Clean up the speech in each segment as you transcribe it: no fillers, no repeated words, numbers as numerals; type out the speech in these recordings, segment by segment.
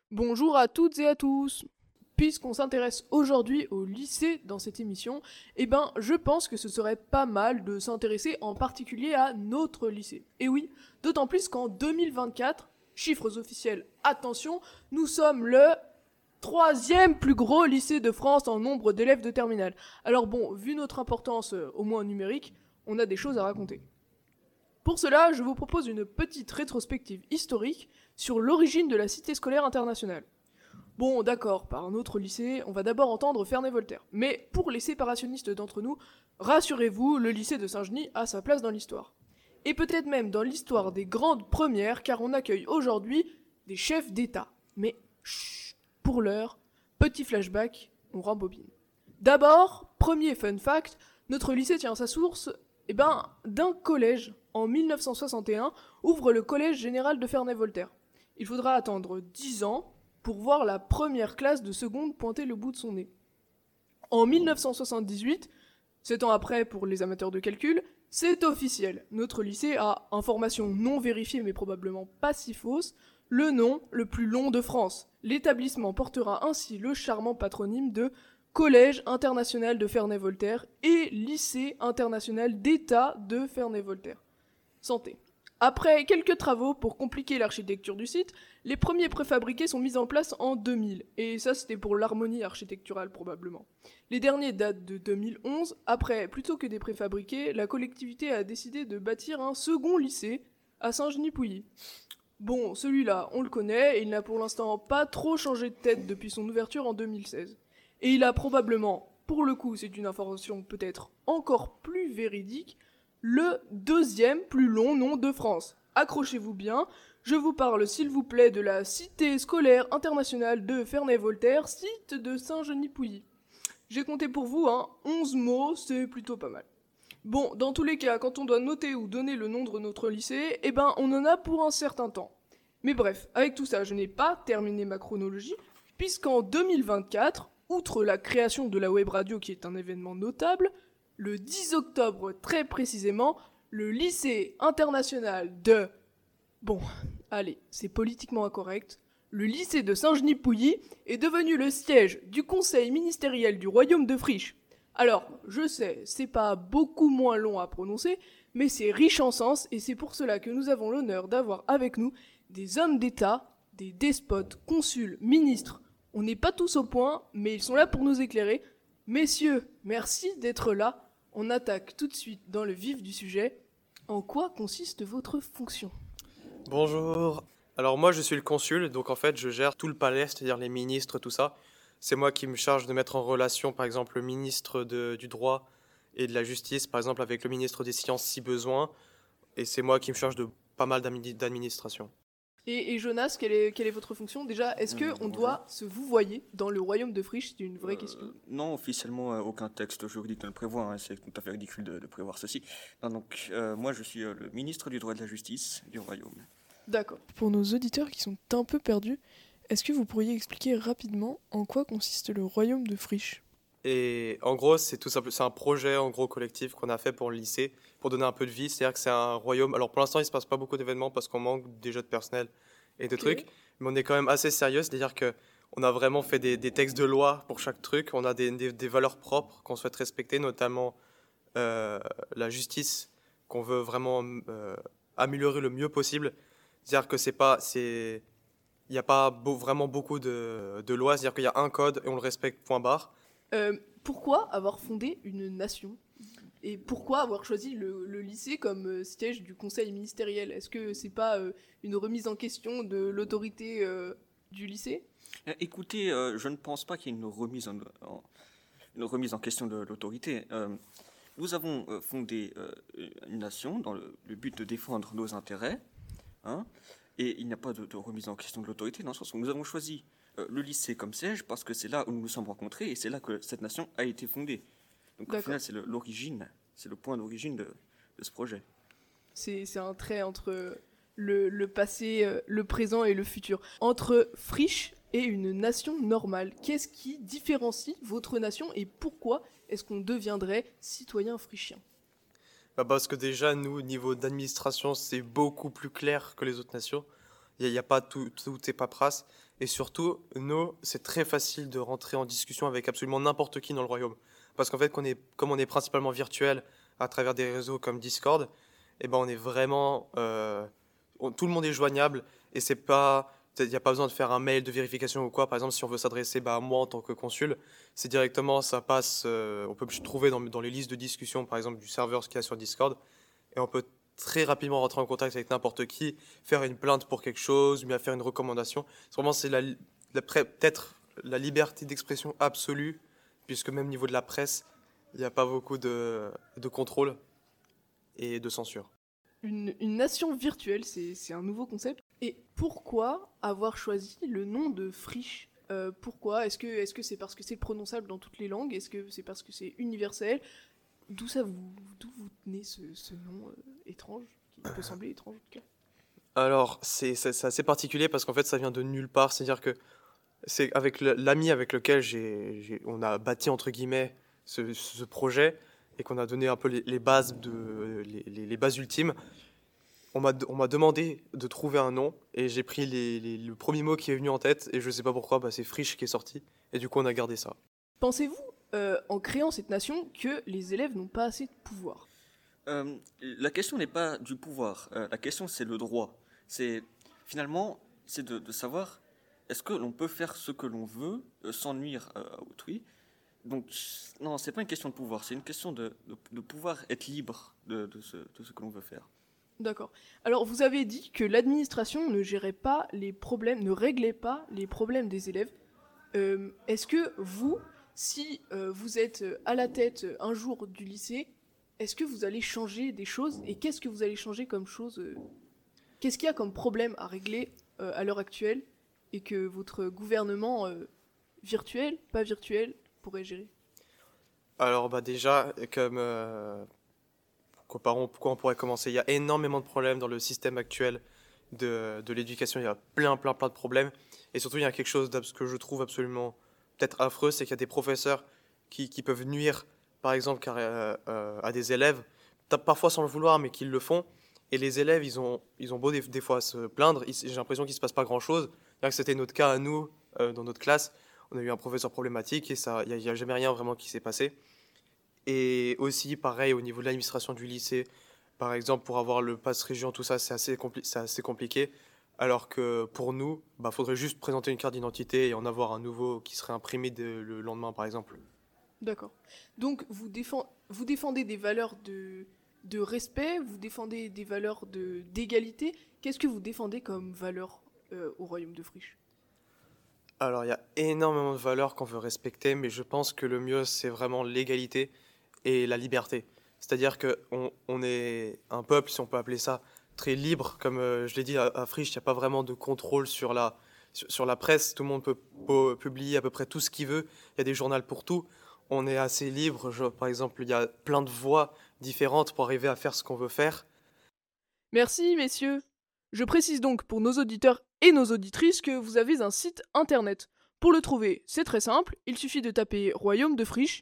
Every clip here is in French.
Bonjour à toutes et à tous. Puisqu'on s'intéresse aujourd'hui au lycée dans cette émission, je pense que ce serait pas mal de s'intéresser en particulier à notre lycée. Et oui, d'autant plus qu'en 2024, chiffres officiels, attention, nous sommes le troisième plus gros lycée de France en nombre d'élèves de terminale. Alors bon, vu notre importance, au moins numérique, on a des choses à raconter. Pour cela, je vous propose une petite rétrospective historique sur l'origine de la cité scolaire internationale. Bon, d'accord, par un autre lycée, on va d'abord entendre Ferney-Voltaire. Mais pour les séparationnistes d'entre nous, rassurez-vous, le lycée de Saint-Genis a sa place dans l'histoire. Et peut-être même dans l'histoire des grandes premières, car on accueille aujourd'hui des chefs d'État. Mais chut, pour l'heure, petit flashback, on rembobine. D'abord, premier fun fact, notre lycée tient sa source d'un collège. En 1961, ouvre le collège général de Ferney-Voltaire. Il faudra attendre 10 ans pour voir la première classe de seconde pointer le bout de son nez. En 1978, 7 ans après pour les amateurs de calcul, c'est officiel. Notre lycée a, information non vérifiée mais probablement pas si fausse, le nom le plus long de France. L'établissement portera ainsi le charmant patronyme de Collège international de Ferney-Voltaire et Lycée international d'État de Ferney-Voltaire. Santé. Après quelques travaux pour compliquer l'architecture du site, les premiers préfabriqués sont mis en place en 2000, et ça c'était pour l'harmonie architecturale probablement. Les derniers datent de 2011, après, plutôt que des préfabriqués, la collectivité a décidé de bâtir un second lycée à Saint-Genis-Pouilly. Bon, celui-là, on le connaît, et il n'a pour l'instant pas trop changé de tête depuis son ouverture en 2016. Et il a probablement, pour le coup c'est une information peut-être encore plus véridique, le deuxième plus long nom de France. Accrochez-vous bien, je vous parle s'il vous plaît de la Cité scolaire internationale de Ferney-Voltaire, site de Saint-Genis-Pouilly. J'ai compté pour vous, 11 mots, c'est plutôt pas mal. Bon, dans tous les cas, quand on doit noter ou donner le nom de notre lycée, on en a pour un certain temps. Mais bref, avec tout ça, je n'ai pas terminé ma chronologie, puisqu'en 2024, outre la création de la web radio qui est un événement notable, le 10 octobre très précisément, le lycée international de... Bon, allez, c'est politiquement incorrect. Le lycée de Saint-Genis-Pouilly est devenu le siège du conseil ministériel du royaume de Friche. Alors, je sais, c'est pas beaucoup moins long à prononcer, mais c'est riche en sens et c'est pour cela que nous avons l'honneur d'avoir avec nous des hommes d'État, des despotes, consuls, ministres. On n'est pas tous au point, mais ils sont là pour nous éclairer. Messieurs, merci d'être là. On attaque tout de suite dans le vif du sujet. En quoi consiste votre fonction ? Bonjour. Alors moi je suis le consul, donc en fait je gère tout le palais, c'est-à-dire les ministres, tout ça. C'est moi qui me charge de mettre en relation par exemple le ministre du droit et de la justice, par exemple avec le ministre des sciences si besoin. Et c'est moi qui me charge de pas mal d'administration. Et Jonas, quelle est votre fonction ? Déjà, est-ce qu'on Bonjour. doit se vouvoyer dans le royaume de Friche ? C'est une vraie question. Non, officiellement, aucun texte juridique ne le prévoit. C'est tout à fait ridicule de prévoir ceci. Non, donc, moi, je suis le ministre du droit et de la justice du royaume. D'accord. Pour nos auditeurs qui sont un peu perdus, est-ce que vous pourriez expliquer rapidement en quoi consiste le royaume de Friche ? Et en gros c'est tout simple, c'est un projet en gros collectif qu'on a fait pour le lycée, pour donner un peu de vie. C'est-à-dire que c'est un royaume. Alors pour l'instant il se passe pas beaucoup d'événements parce qu'on manque déjà de personnel et de trucs, mais on est quand même assez sérieux. C'est-à-dire que on a vraiment fait des textes de loi pour chaque truc. On a des valeurs propres qu'on souhaite respecter, notamment la justice qu'on veut vraiment améliorer le mieux possible. C'est-à-dire que il n'y a pas vraiment beaucoup de lois. C'est-à-dire qu'il y a un code et on le respecte, point barre. Pourquoi avoir fondé une nation ? Et pourquoi avoir choisi le lycée comme siège du conseil ministériel ? Est-ce que c'est pas une remise en question de l'autorité du lycée ? Écoutez, je ne pense pas qu'il y ait une remise en question de l'autorité. Nous avons fondé une nation dans le but de défendre nos intérêts, et il n'y a pas de remise en question de l'autorité, dans le sens où nous avons choisi le lycée comme siège parce que c'est là où nous nous sommes rencontrés et c'est là que cette nation a été fondée. Donc au final, c'est l'origine, c'est le point d'origine de ce projet. C'est un trait entre le passé, le présent et le futur. Entre Friche et une nation normale, qu'est-ce qui différencie votre nation et pourquoi est-ce qu'on deviendrait citoyen frichien ? Parce que déjà, nous, au niveau d'administration, c'est beaucoup plus clair que les autres nations. Il y a pas toutes ces paperasses. Et surtout, nous, c'est très facile de rentrer en discussion avec absolument n'importe qui dans le royaume. Parce qu'en fait, comme on est principalement virtuel à travers des réseaux comme Discord, eh ben, on est vraiment... tout le monde est joignable et c'est pas... Il n'y a pas besoin de faire un mail de vérification ou quoi. Par exemple, si on veut s'adresser à moi en tant que consul, c'est directement, ça passe... on peut se trouver dans les listes de discussion, par exemple, du serveur qu'il y a sur Discord. Et on peut très rapidement rentrer en contact avec n'importe qui, faire une plainte pour quelque chose, bien faire une recommandation. C'est peut-être la liberté d'expression absolue, puisque même au niveau de la presse, il n'y a pas beaucoup de contrôle et de censure. Une nation virtuelle, c'est un nouveau concept. Et pourquoi avoir choisi le nom de Friche ? Pourquoi ? Est-ce que c'est parce que c'est prononçable dans toutes les langues ? Est-ce que c'est parce que c'est universel ? D'où vous tenez ce nom étrange, qui peut sembler étrange en tout cas ? Alors, c'est assez particulier parce qu'en fait, ça vient de nulle part. C'est-à-dire que c'est avec l'ami avec lequel on a bâti, entre guillemets, ce projet et qu'on a donné un peu les bases, les bases ultimes. On m'a demandé de trouver un nom et j'ai pris le premier mot qui est venu en tête et je ne sais pas pourquoi, c'est Friche qui est sorti. Et du coup, on a gardé ça. Pensez-vous, en créant cette nation, que les élèves n'ont pas assez de pouvoir ? La question n'est pas du pouvoir, la question c'est le droit. Finalement, c'est de savoir est-ce que l'on peut faire ce que l'on veut sans nuire à autrui. Donc, non, c'est pas une question de pouvoir, c'est une question de pouvoir être libre de ce que l'on veut faire. D'accord. Alors, vous avez dit que l'administration ne gérait pas les problèmes, ne réglait pas les problèmes des élèves. Est-ce que vous, si vous êtes à la tête un jour du lycée, est-ce que vous allez changer des choses ? Et qu'est-ce que vous allez changer comme chose Qu'est-ce qu'il y a comme problème à régler à l'heure actuelle et que votre gouvernement virtuel, pas virtuel, pourrait gérer ? Alors déjà, comme pourquoi on pourrait commencer ? Il y a énormément de problèmes dans le système actuel de l'éducation. Il y a plein de problèmes. Et surtout, il y a quelque chose que je trouve absolument peut-être affreux, c'est qu'il y a des professeurs qui peuvent nuire, par exemple, à des élèves, parfois sans le vouloir, mais qui le font. Et les élèves, ils ont beau des fois se plaindre, j'ai l'impression qu'il ne se passe pas grand-chose. C'était notre cas à nous, dans notre classe. On a eu un professeur problématique et il n'y a jamais rien vraiment qui s'est passé. Et aussi, pareil, au niveau de l'administration du lycée, par exemple, pour avoir le pass région, tout ça, c'est assez compliqué. Alors que pour nous, faudrait juste présenter une carte d'identité et en avoir un nouveau qui serait imprimé le lendemain, par exemple. D'accord. Donc, vous défendez des valeurs de respect, vous défendez des valeurs d'égalité. Qu'est-ce que vous défendez comme valeur au royaume de Friche ? Alors, il y a énormément de valeurs qu'on veut respecter, mais je pense que le mieux, c'est vraiment l'égalité et la liberté. C'est-à-dire qu'on est un peuple, si on peut appeler ça, très libre. Comme je l'ai dit, à Friche, il n'y a pas vraiment de contrôle sur la presse. Tout le monde peut publier à peu près tout ce qu'il veut. Il y a des journaux pour tout. On est assez libre. Par exemple, il y a plein de voies différentes pour arriver à faire ce qu'on veut faire. Merci, messieurs. Je précise donc pour nos auditeurs et nos auditrices que vous avez un site internet. Pour le trouver, c'est très simple, il suffit de taper Royaume de Friche,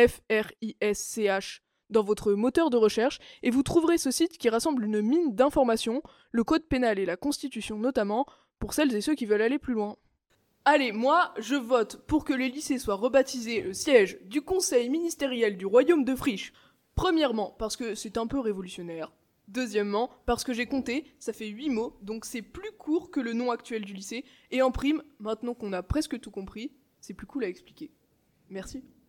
F-R-I-S-C-H, dans votre moteur de recherche, et vous trouverez ce site qui rassemble une mine d'informations, le code pénal et la constitution notamment, pour celles et ceux qui veulent aller plus loin. Allez, moi, je vote pour que les lycées soient rebaptisés le siège du conseil ministériel du Royaume de Friche. Premièrement, parce que c'est un peu révolutionnaire. Deuxièmement, parce que j'ai compté, ça fait 8 mots, donc c'est plus court que le nom actuel du lycée. Et en prime, maintenant qu'on a presque tout compris, c'est plus cool à expliquer. Merci.